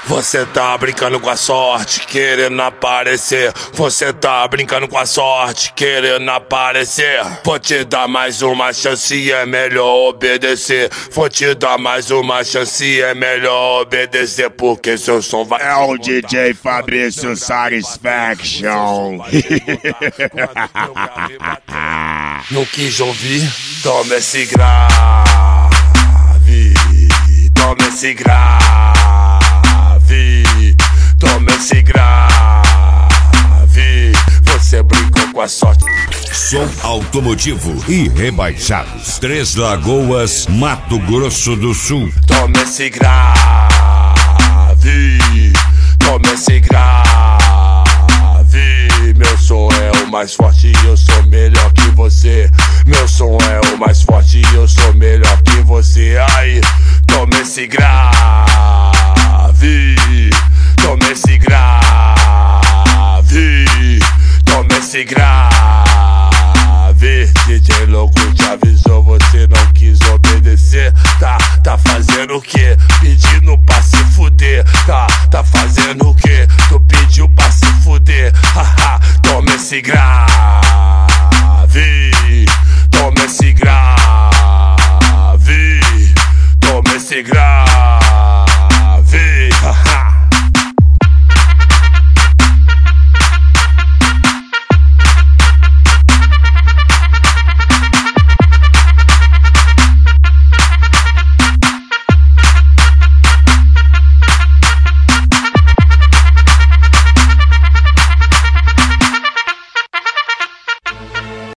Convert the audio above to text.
Você tá brincando com a sorte, querendo aparecer. Você tá brincando com a sorte, querendo aparecer. Vou te dar mais uma chance, é melhor obedecer. Vou te dar mais uma chance, é melhor obedecer. Porque seu som vai... É o DJ Fabrício Satisfaction. Não quis ouvir? Toma esse grave. Toma esse grave. Toma esse grave. Você brincou com a sorte. Som automotivo e rebaixados. Três Lagoas, Mato Grosso do Sul. Toma esse grave. Toma esse grave. Meu som é o mais forte e eu sou melhor que você. Meu som é o mais forte e eu sou melhor que você. Aí, toma esse grave. Toma esse grave. Toma esse grave. DJ louco te avisou, você não quis obedecer. Tá fazendo o quê? Pedindo pra se fuder. Tá fazendo o quê? Tu pediu pra se fuder. Haha, toma esse grave. Toma esse grave. Toma esse grave.